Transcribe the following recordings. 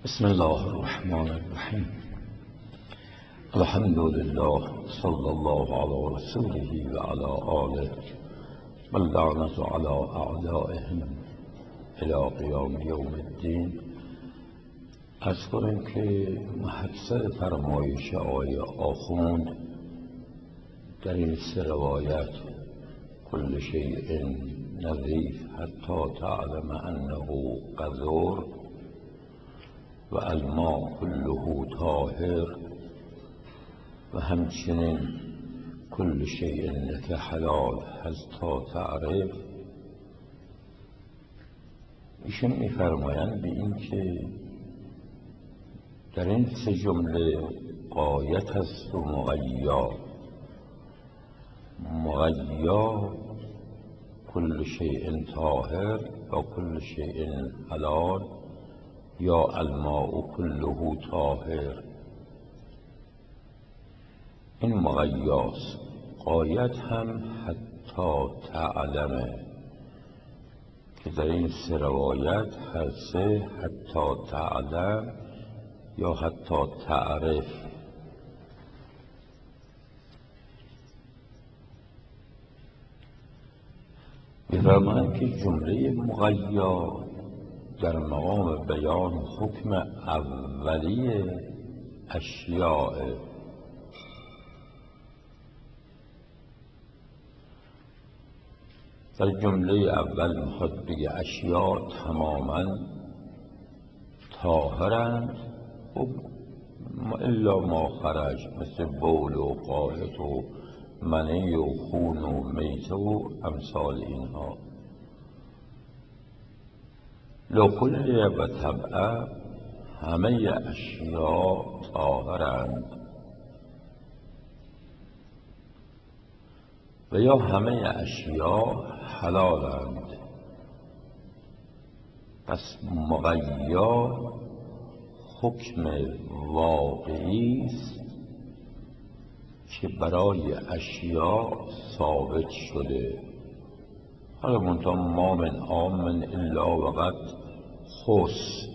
بسم الله الرحمن الرحیم. الحمد لله صلی الله علی رسوله و علی آله و اللعنة علی اعدائهم الی قیام یوم الدین. از کنیم که محکسر فرمایش آقای آخوند در این سه روایت کل شیء نظیف حتی تعلم انه قذور و الماء كله طاهر و همچنین کل شیء لک حلال حتی تعرف، ایشون میفرمایند به این که در این سه جمله غایت است و مغیا کل شیء طاهر و کل شیء حلال یا الماء كله طاهر. این مغیاست. غایت هم حتی تعلمه که در این سه روایت هر سه حتی تعلم یا حتی تعرف. می‌فرمایند که جمله مغیا در مقام بیان حکم اولی اشیاء، در جمله اول میخواد بگه اشیاء تماما طاهرند الا ما خرج، مثل بول و غائط و منی و خون و میته و امثال اینها. لکل و طبعا همه اشیاء طاهرند و یا همه اشیاء حلالند. پس مغیا حکم واقعی است که برای اشیاء ثابت شده. حالا منتها ما من عام الا وقد خص.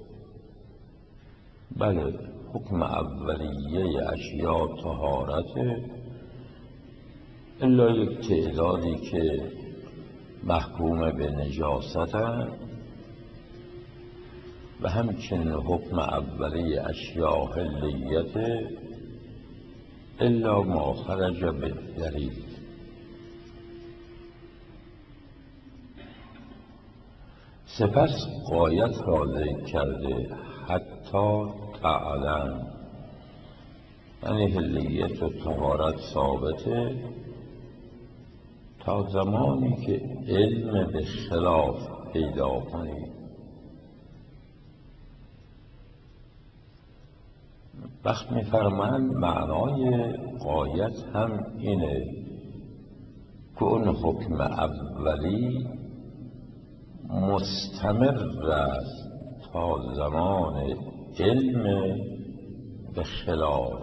بله، حکم اولیه اشیاء طهارته الا یک تعدادی که محکوم به نجاستند و همچنین حکم اولیه اشیاء حلیته الا ما خرج بالدلیل. سپس غایت را ذکر کرده حتی تعلم، یعنی حلیت و طهارت ثابته تا زمانی که علم به خلاف پیدا کنی. وقت می‌فرمایند معنای غایت هم اینه که اون حکم اولی مستمر است تا زمان علم به خلاف.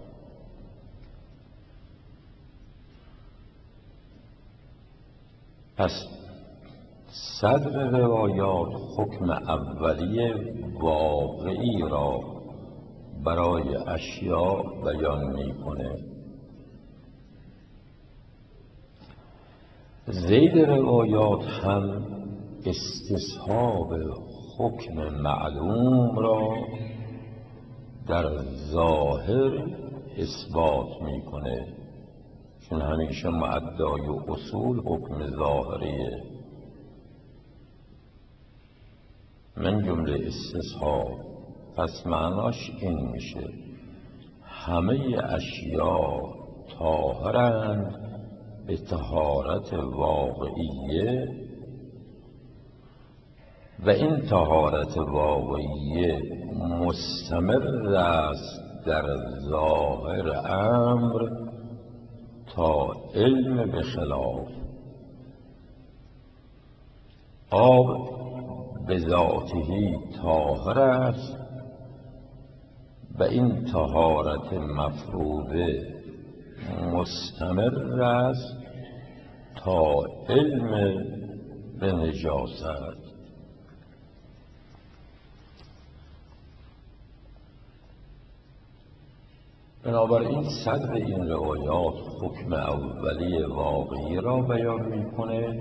پس صدر روایات حکم اولی واقعی را برای اشیاء بیان میکنه. ذیل روایات هم استصحاب حکم معلوم را در ظاهر اثبات میکنه، چون همیشه مدعای اصول حکم ظاهریه. من جمله استصحاب، پس معناش این میشه همه اشیاء طاهرند به طهارت واقعیه و این طهارت واقعیه مستمر است در ظاهر امر تا علم به خلاف. آب به ذاته طاهر است و این طهارت مفروضه مستمر است تا علم به نجاست. بنابراین صدر این روایات حکم اولی واقعی را بیان میکنه.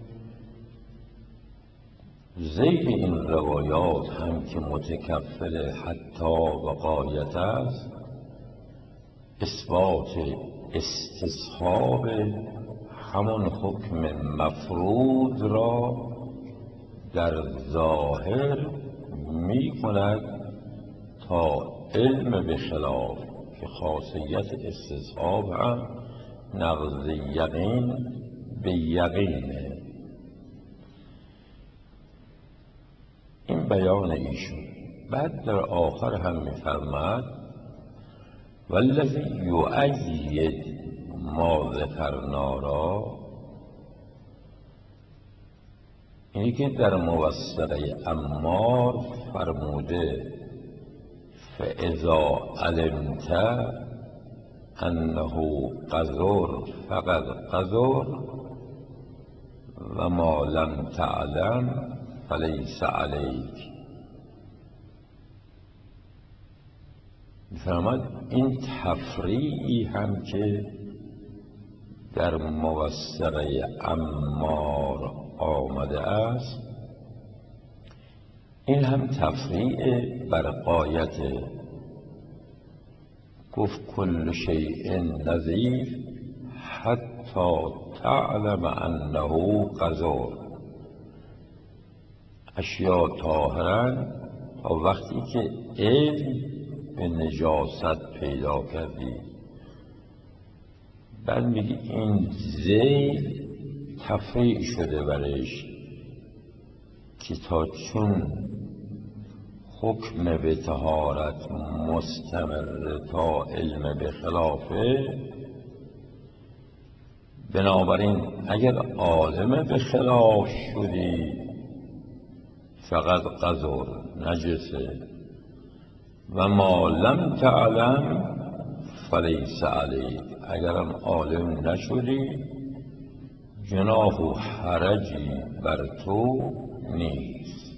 ذیل این روایات هم که متکفل حتی و غایت است، اثبات استصحاب همون حکم مفروض را در ظاهر می کند تا علم به خلاف که خاصیت استصحاب هم نقض یقین به یقینه. این بیان ایشون. بعد در آخر هم می‌فرماد والذی یؤید ما ذکرنا را، اینی که در موثقه عمار فرموده فاذا علمت انه قذر فقد قذر و ما لم تعلم فلیس علیک. می‌فرماید این تفریعی هم که در موثقه عمار آمده است، این هم تفریع بر غایت. گفت کل شیء نظیر حتی تعلم انه قذر. اشیا طاهرن تا وقتی که علم به نجاست پیدا کردی. بعد میگه این ذیل تفریع شده برش که تا چون حکم به طهارت مستمر تا علم به خلافه، بنابراین اگر عالم به خلاف شدی فقط قذر نجسه و ما لم تعلم فلیس علیک. اگرم عالم نشدی جناح و حرجی بر تو نیست.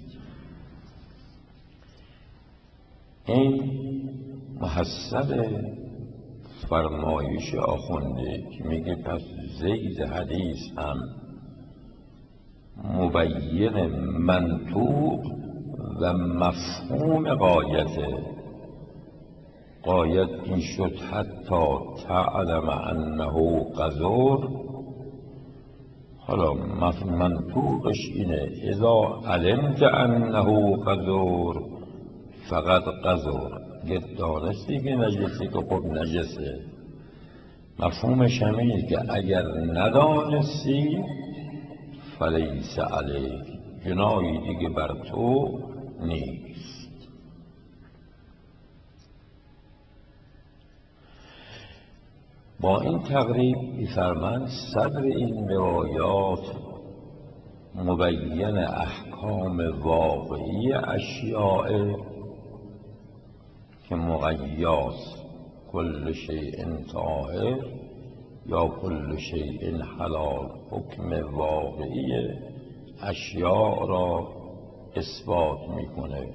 این محصل فرمایش آخونده که میگه پس ذیل حدیث هم مبین منطوق و مفهوم غایته. غایت این شد حتی تعلم انه قذر. حالا منطوقش اینه اذا علمت انه قذر فقط قذر. یه دانستی که نجسی که خب نجسه. مفهومش همینه که اگر ندانستی فلیس علیک، جناحی دیگه بر تو نیست. با این تقریب می‌فرماند صدر این روایات مبین احکام واقعی اشیاء که مقیاس کل شیء طاهر یا کل شیء حلال، حکم واقعی اشیاء را اثبات میکنه.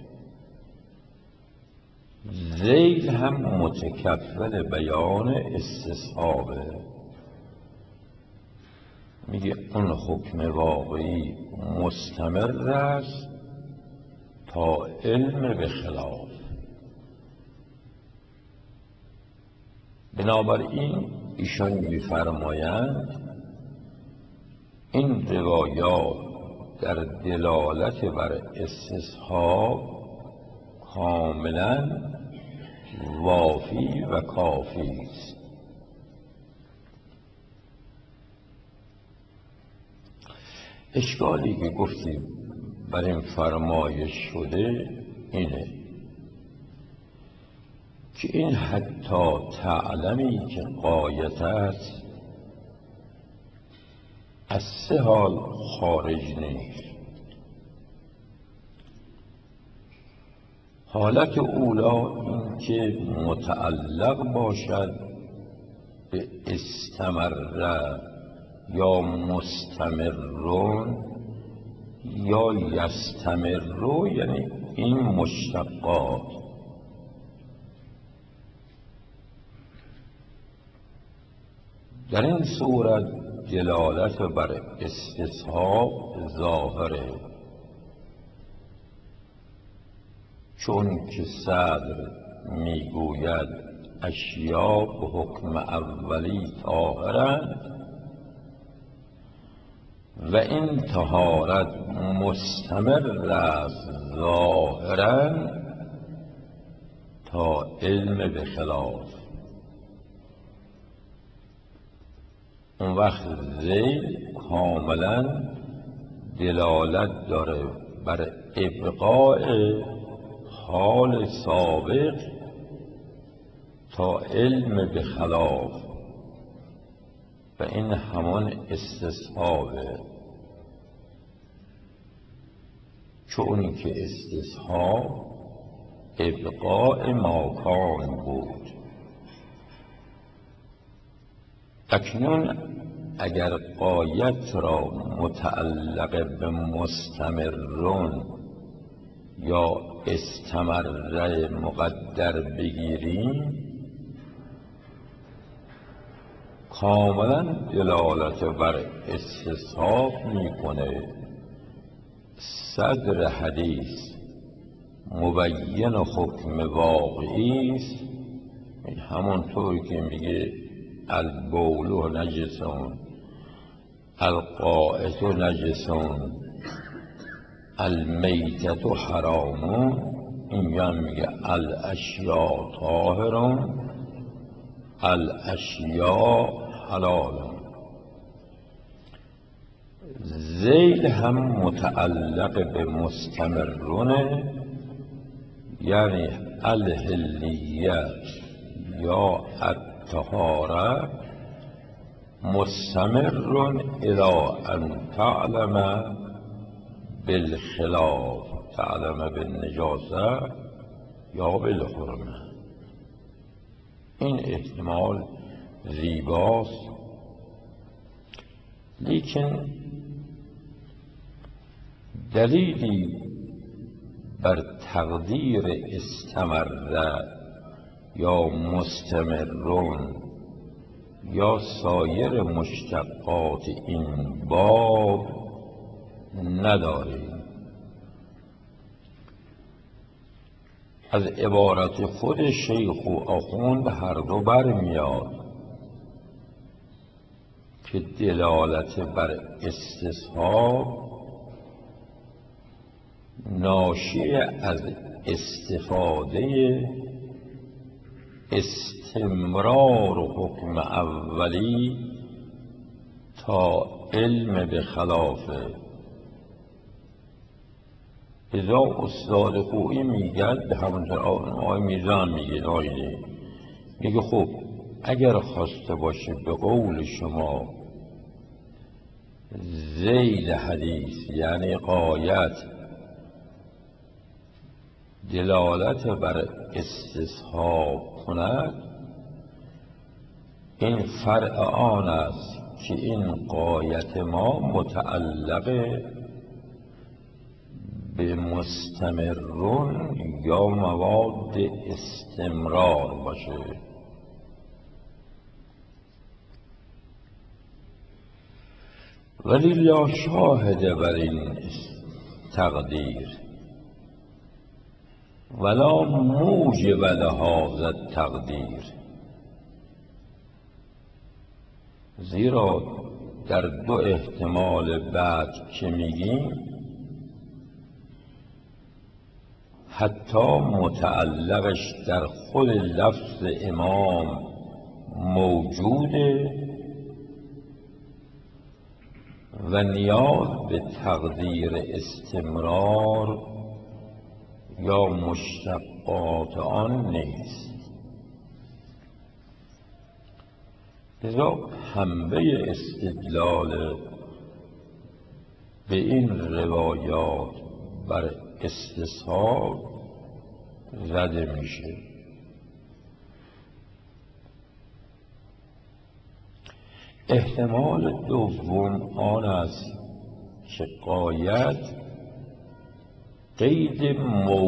ذیل هم متکفل بیان استصحابه. میگه اون حکم واقعی مستمر است تا علم به خلاف. بنابراین ایشان می‌فرمایند این روایات در دلالت بر استصحاب کاملا وافی و کافی است. اشکالی که گفتیم بر این فرمایش شده اینه که این حتی تعلمی که غایت است از سه حال خارج نیست. حالت اولا این که متعلق باشد به استمر یا مستمرون یا یستمرو، یعنی این مشتقات. در این صورت دلالت بر استصحاب ظاهره، چون که صدر میگوید اشیا به حکم اولی طاهرند و این طهارت مستمر است ظاهرا تا علم به خلاف. اون وقت ذیل کاملا دلالت داره بر ابقاء حال سابق تا علم به خلاف و این همان استصحابه، چون که استصحاب ابقاء ماکان بود. اکنون اگر غایت را متعلق به مستمرون یا استمره مقدر بگیریم، کاملا دلالت بر استصحاب میکنه. صدر حدیث مبین حکم واقعی است، همونطور که میگه البول نجسون، القائط نجسون، المیتت حرامون، اینجا میگه الاشیا طاهرون، الاشیا حلالون. ذیل هم متعلق به مستمرونه، یعنی الحلیت یا الطهاره مستمر الی ان تعلم بالخلاف، تعلم بالنجاسه یا بالحرمه. این احتمال زیباست، لیکن دلیلی بر تقدیر استمره یا مستمرون یا سایر مشتقات این باب نداریم. از عبارت خود شیخ و آخوند هر دو برمیاد که دلالت بر استصحاب ناشی از استفاده استمرار حکم اولی تا علم به خلافه. ازا استاد خویی میگد، به همونطور آقای میزان میگه خب اگر خواسته باشه به قول شما ذیل حدیث یعنی غایت دلالت بر استصحاب کند، این فرع آن است که این غایت ما متعلق به مستمرون یا مواد استمرار باشه. ولی لا شاهد بر این تقدیر ولا موجب لهذا التقدیر، زیرا در دو احتمال بعد که میگیم حتی متعلقش در خود لفظ امام موجوده و نیاز به تقدیر استمرار یا مشتقات آن نیست. لذا حمله استدلال به این روایات بر استصحاب زده میشه. احتمال دوم آن است که غایت قید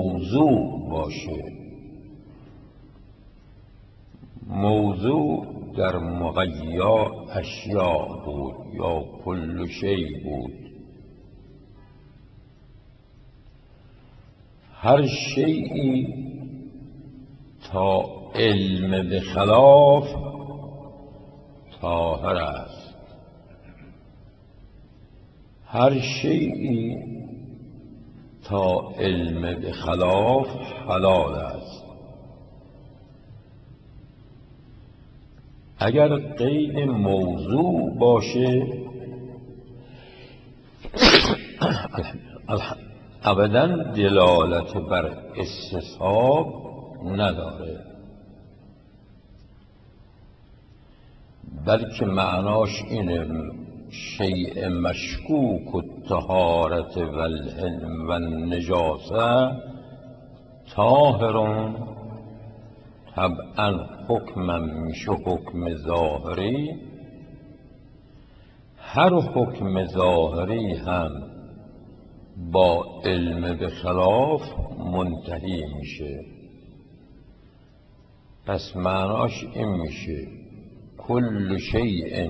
موضوع باشه. موضوع در مغیا اشیا بود یا کل شی بود. هر شیئی تا علم به خلاف طاهر است، هر شیئی تا علم به خلاف حلال است. اگر قید موضوع باشه ابداً دلالت بر استصحاب نداره، بلکه معناش اینه شیء مشکوک الطهارت و النجاسه طاهر، طبعا حکمم میشه حکم ظاهری. هر حکم ظاهری هم با علم به خلاف منتهی میشه. پس معناش این میشه کل شیء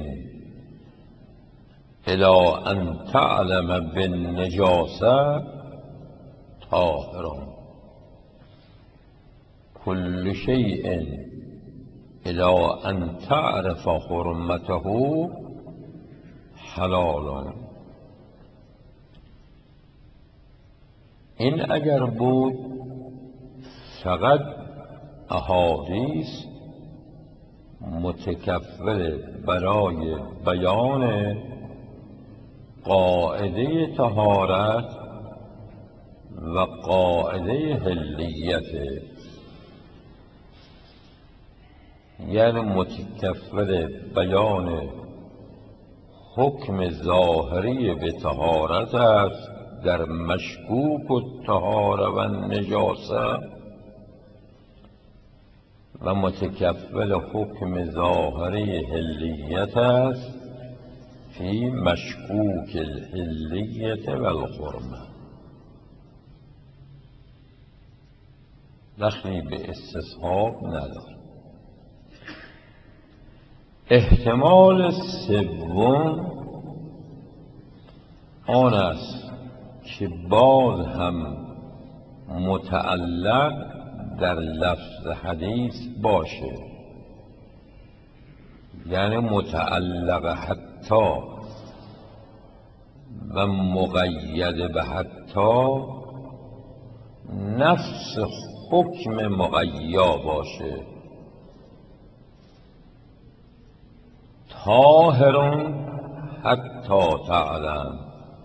الی ان تعلم بالنجاسه طاهر، کل شیء الی ان تعرف حرمته حلال. این اگر بود فقط احادیث متکفل برای بیان قاعده طهارت و قاعده حلیت، یعنی متکفل بیان حکم ظاهری به طهارت است در مشکوک الطهاره و النجاسه و متکفل حکم ظاهری حلیت است فی مشکوک الحلیت و الحرمه. دخلی به استصحاب نداره. احتمال سوم آن است که باز هم متعلق در لفظ حدیث باشه، یعنی متعلق حتی و مقید به حتی نفس حکم مقیا باشه. طاهر حتی تعلم،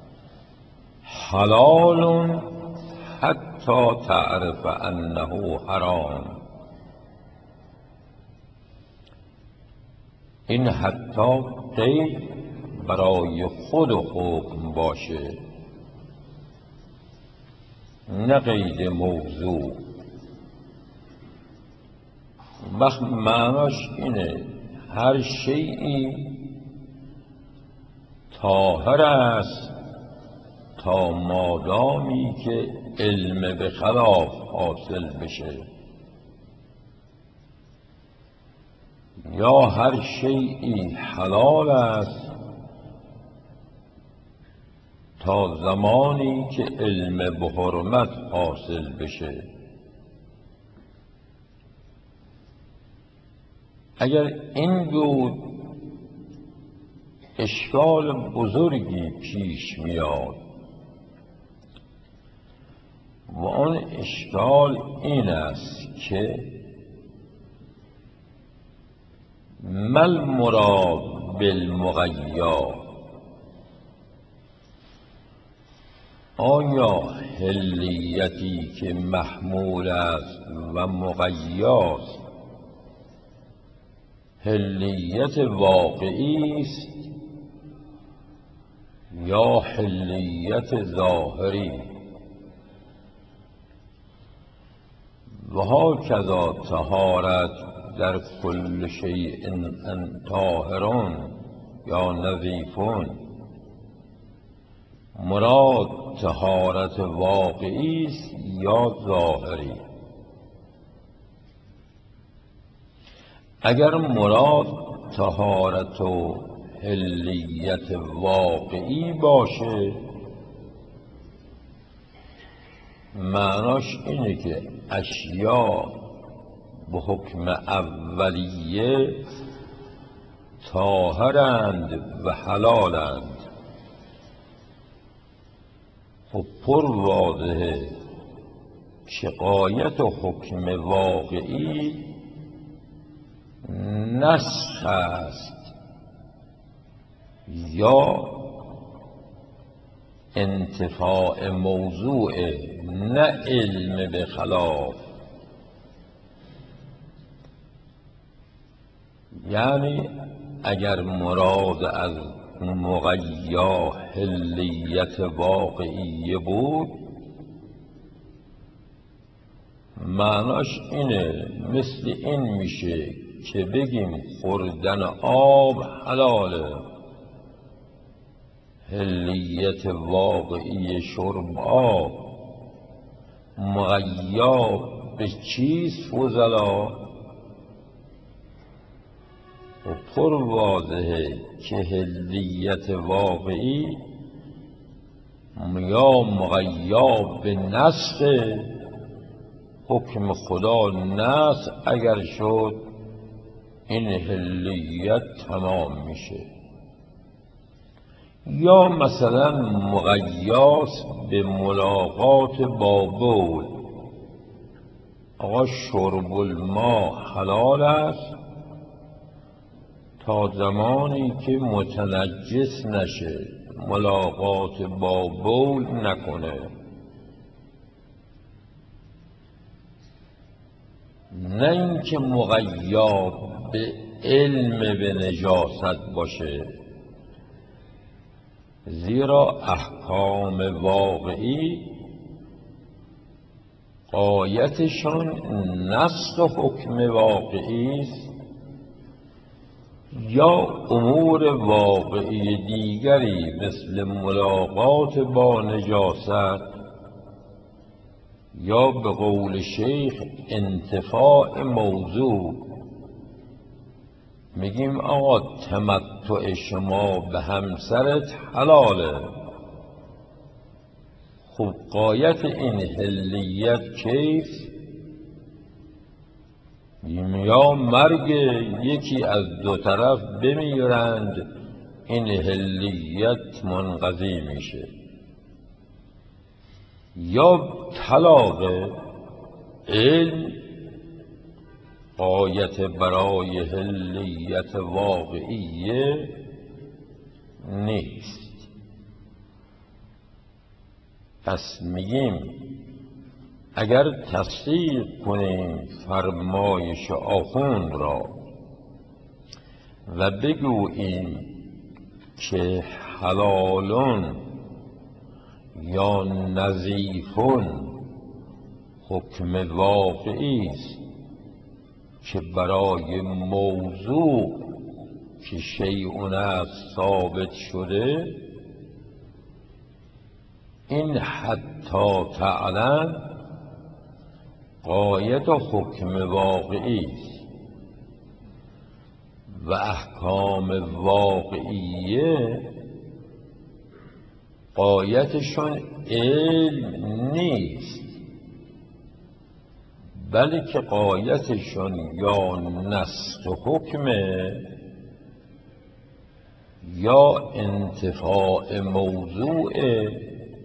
حلال حتی تعرف انه حرام. این حتی قید برای خود حکم باشه، نه قید موضوع. وقت معناش اینه هر شیئی طاهر است تا مادامی که علم به خلاف حاصل بشه، یا هر شیئی حلال است تا زمانی که علم به حرمت حاصل بشه. اگر این بود اشکال بزرگی پیش میاد و آن اشکال این است که مل مراد بالمغیا، آیا حلیتی که محمول است و مغیاست حلیت واقعی است یا حلیت ظاهری؟ و هاکذا طهارت در کل شیء طاهرون یا نظیفون، مراد طهارت واقعی است یا ظاهری؟ اگر مراد طهارت و حلیت واقعی باشه، معناش اینه که اشیا به حکم اولیه طاهرند و حلالند. خب پر واضحه که غایت حکم واقعی نسخ است یا انتفاع موضوع، نه علم به خلاف. یعنی اگر مراد از مغیا حلیت واقعی بود، معناش اینه مثل این میشه که بگیم خوردن آب حلاله، حلیت واقعی شرب آب مغیا به چیست فضلا؟ و پر واضحه که حلیت واقعی یا مغیا به نسخ حکم خدا، نسخ اگر شد این حلیت تمام میشه، یا مثلا مغیاس به ملاقات با بول. آقا شرب الماء حلال است تا زمانی که متنجس نشه، ملاقات با بول نکنه، نه اینکه مغیا به علم به نجاست باشه، زیرا احکام واقعی غایتشان نسخ حکم واقعی است یا امور واقعی دیگری مثل ملاقات با نجاست، یا به قول شیخ انتفاع موضوع. میگیم آقا تمتع شما به همسرت حلاله، خب غایت این حلیت کیست؟ یا مرگ یکی از دو طرف بمیرند این حلیت منقضی میشه، یا طلاق. علم غایت برای حلیت واقعیه نیست. پس میگیم اگر تصدیق کنیم فرمایش آخوند را و بگوییم که حلالون یا نظیفون حکم واقعی است که برای موضوع که شیء است ثابت شده، این حتی تعلم غایت حکم واقعی است و احکام واقعیه غایتشون علم نیست، بلکه غایتشون یا نسخ حکمه یا انتفاع موضوعه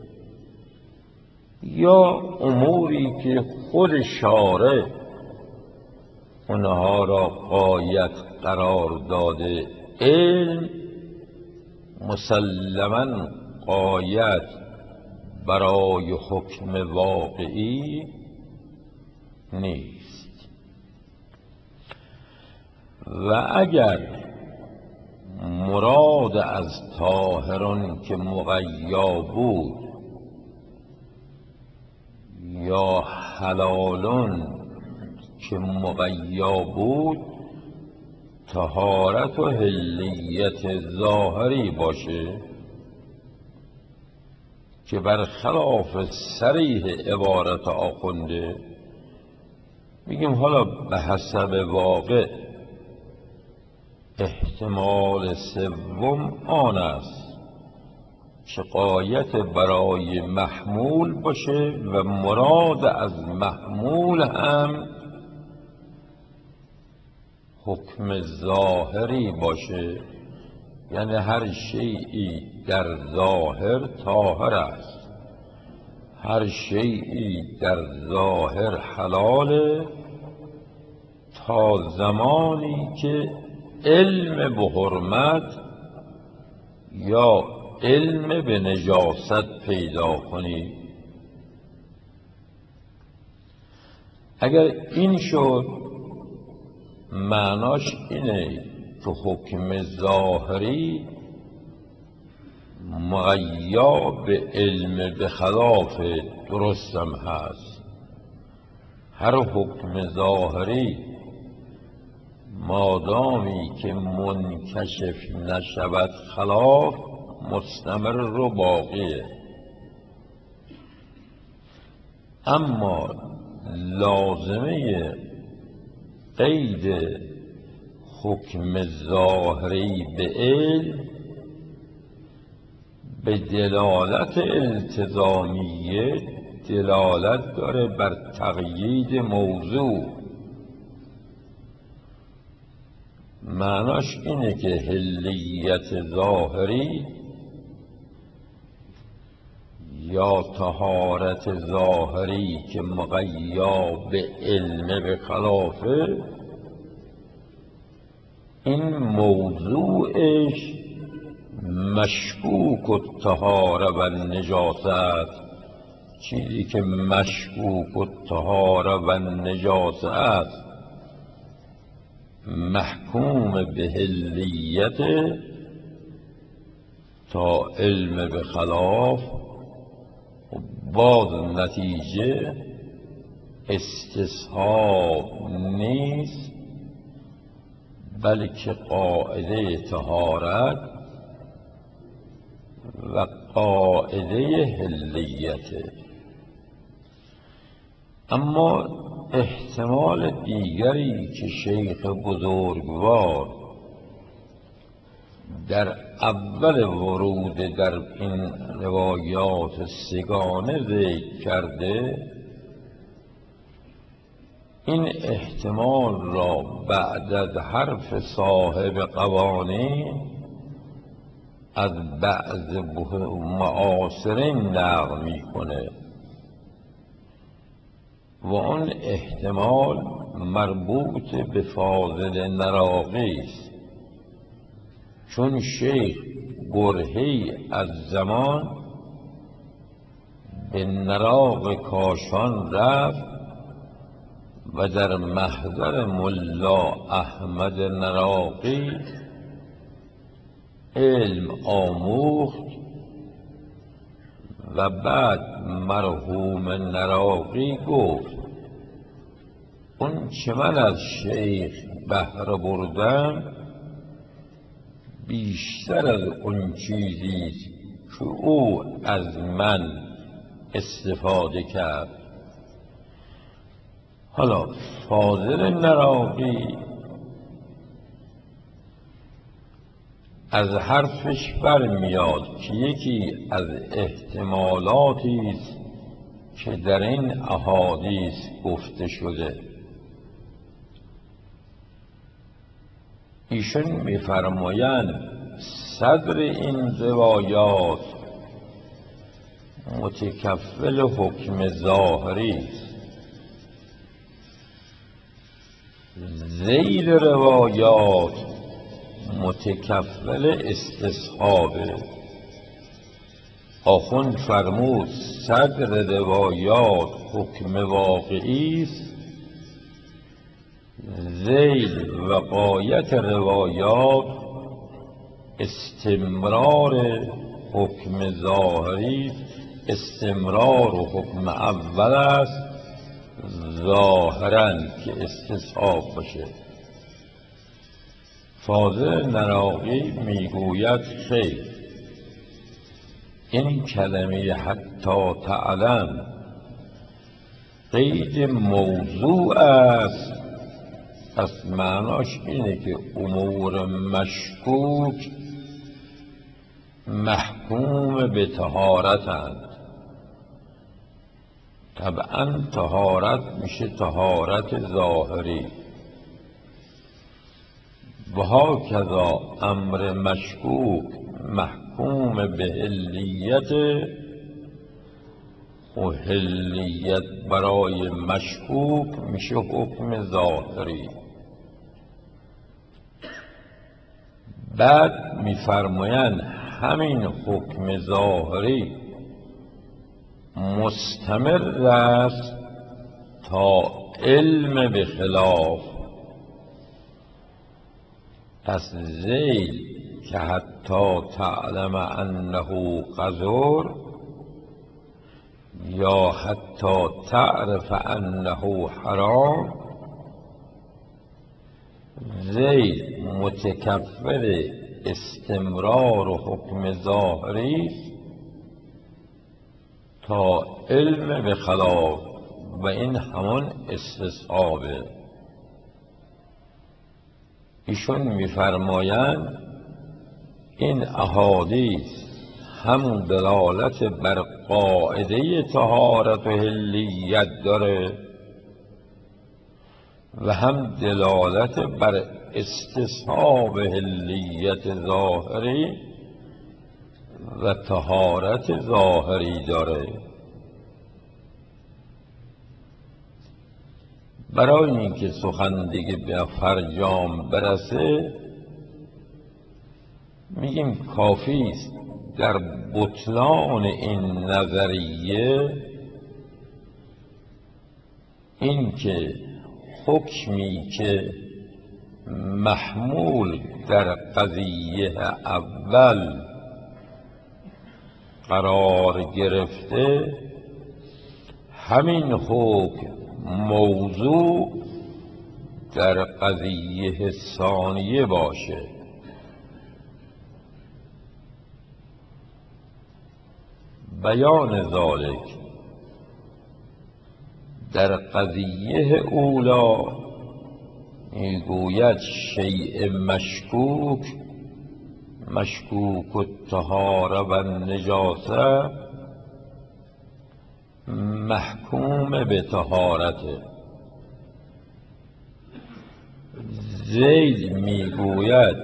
یا اموری که خود شارع اونها را غایت قرار داده. علم مسلماً غایت برای حکم واقعی نیست. و اگر مراد از طاهران که مغیا بود یا حلالون که مغیا بود طهارت و حلیت ظاهری باشه که برخلاف صریح عبارت آخونده، میگیم حالا به حسب واقع احتمال سوم آن است که غایت برای محمول باشه و مراد از محمول هم حکم ظاهری باشه، یعنی هر شیئی در ظاهر طاهر است، هر شیئی در ظاهر حلاله تا زمانی که علم به حرمت یا علم به نجاست پیدا کنی. اگر این شد معناش اینه که حکم ظاهری مغیا به علم به خلاف درستم هست. هر حکم ظاهری مادامی که منکشف نشود خلاف مستمر و باقیه. اما لازمه قید حکم ظاهری به علم به دلالت التزامیه دلالت داره بر تقیید موضوع. معناش اینه که حلیت ظاهری یا طهارت ظاهری که مغیا به علم به خلافه، این موضوعش مشکوک الطهاره و نجاست. چیزی که مشکوک الطهاره و نجاست محکوم به حلیت تا علم به خلاف، باز نتیجه استصحاب نیست بلکه قاعده طهارت و قاعده حلیته. اما احتمال دیگری که شیخ بزرگوار در اول ورود در این روایات سگانه ذکر کرده، این احتمال را بعد از حرف صاحب قوانین از بعض معاصرین نقل میکنه و اون احتمال مربوط به فاضل نراقی است، چون شیخ برهی از زمان به نراق کاشان رفت و در محضر ملا احمد نراقی علم آموخت و بعد مرحوم نراقی گفت اون چه من از شیخ بهره بردم بیشتر از اون چیزی که او از من استفاده کرد. حالا فاضل نراقی از حرفش برمیاد که یکی از احتمالاتی است که در این احادیث گفته شده. ایشون می‌فرمایند صدر این روایات متکفل حکم ظاهری است، ذیل روایات متکفل استصحابه. آخوند فرمود صدر روایات حکم واقعی است، ذیل و غایت روایات استمرار حکم ظاهری، استمرار حکم اول است ظاهراً که استصحاب باشه. فاضل نراقی میگوید خیر، این کلمه حتی تعلم قید موضوع است پس معناش اینه که امور مشکوک محکوم به طهارتند. طبعا طهارت میشه طهارت ظاهری و هاکذا امر مشکوک محکوم به حلیت و حلیت برای مشکوک میشه حکم ظاهری. بعد میفرمایند همین حکم ظاهری مستمر است تا علم به خلاف. پس زید که حتی تعلم انه قذر یا حتی تعرف انه حرام، زید متکفل استمرار و حکم ظاهری تا علم به خلاف و این همان استصحابه. ایشون میفرمایند این احادیث هم دلالت بر قاعده طهارت و حلیت داره و هم دلالت بر استصحاب حلیت ظاهری و طهارت ظاهری داره. برای اینکه سخن دیگه به فرجام برسه میگیم کافی است در بطلان این نظریه این که حکمی که محمول در قضیه اول قرار گرفته همین حکم موضوع در قضیه ثانیه باشه. بیان ذالک در قضیه اولا میگوید شیء مشکوک مشکوک الطهاره و النجاسه محکوم به طهارته. زید میگوید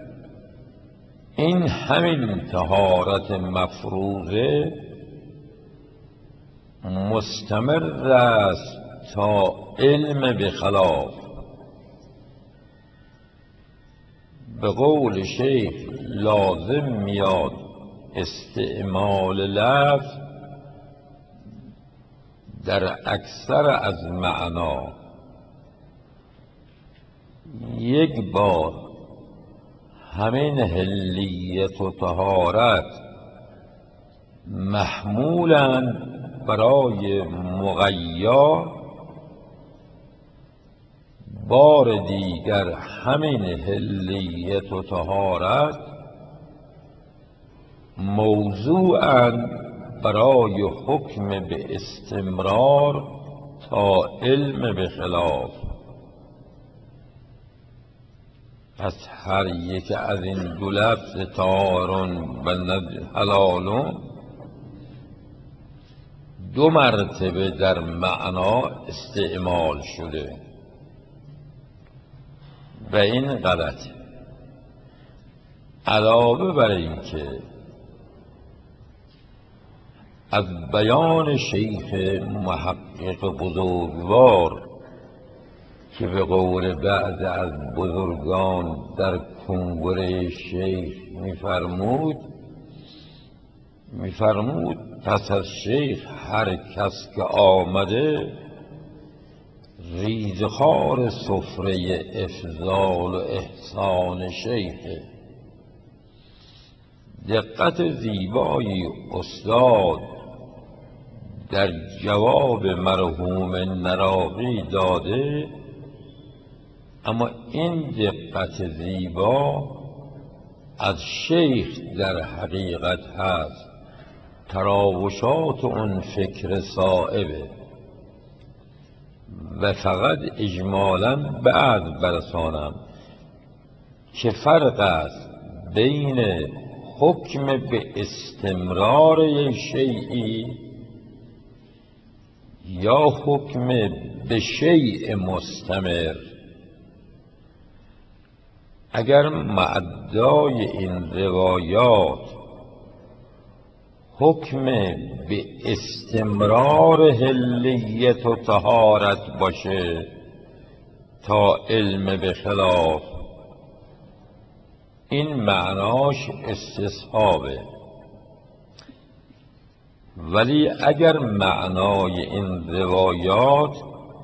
این همین طهارت مفروضه مستمر است تا علم به خلاف. به قول شیخ لازم میاد استعمال لفظ در اکثر از معنا. یک بار همین حلیت و طهارت محمولند برای مغیا، بار دیگر همین حلیت و طهارت موضوعاً برای حکم به استمرار تا علم به خلاف. پس هر یک از این دو لفظ طهارون و حلالون دو مرتبه در معنا استعمال شده و این غلطه. علاوه بر این که از بیان شیخ محقق بزرگوار که به قول بعض از بزرگان در کنگره شیخ میفرمود پس از شیخ هر کس که آمده ریزخوار سفره افضال و احسان شیخه. دقت زیبایی استاد در جواب مرحوم نراقی داده، اما این دقت زیبا از شیخ در حقیقت هست، تراوشات اون فکر صائبه. و فقط اجمالاً بعد برسانم که فرق است بین حکم به استمرار یک شیئی یا حکم به شیء مستمر. اگر مدعای این روایات حکم به استمرار حلیت و طهارت باشه تا علم به خلاف، این معناش استصحابه. ولی اگر معنای این روایات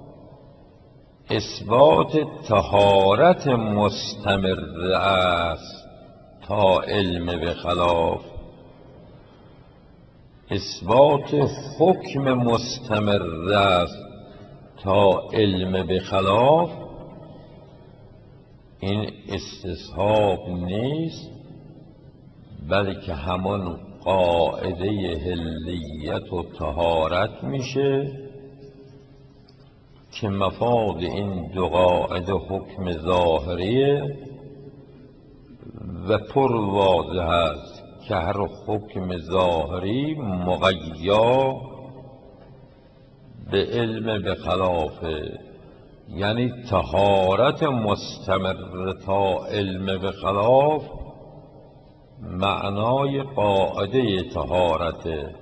اثبات طهارت مستمر است تا علم به خلاف، اثبات حکم مستمر است تا علم به خلاف، این استصحاب نیست، بلکه همون قاعده حلیت و طهارت میشه که مفاد این دو قاعده حکم ظاهریه و پر واضح است که هر حکم ظاهری مقیا به علم به خلافه، یعنی طهارت مستمر تا علم به خلاف معنای قاعده طهارت،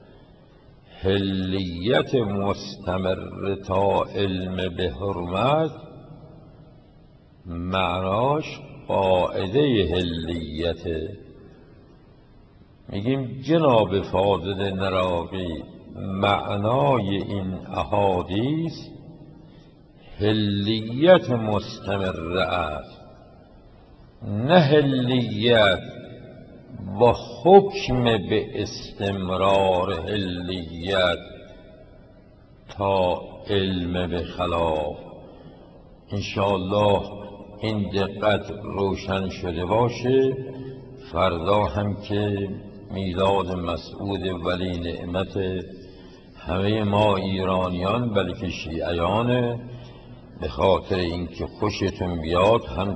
حلیت مستمر تا علم به حرمت معناش قاعده حلیت. میگیم جناب فاضل نراقی معنای این احادیث حلیت مستمر است، نه حلیت و حکم به استمرار حلیت تا علم به خلاف. انشاءالله این دقت روشن شده باشه. فردا هم که میلاد مسعود ولی نعمت همه ما ایرانیان بلکه شیعیان، به خاطر اینکه خوشتون بیاد هم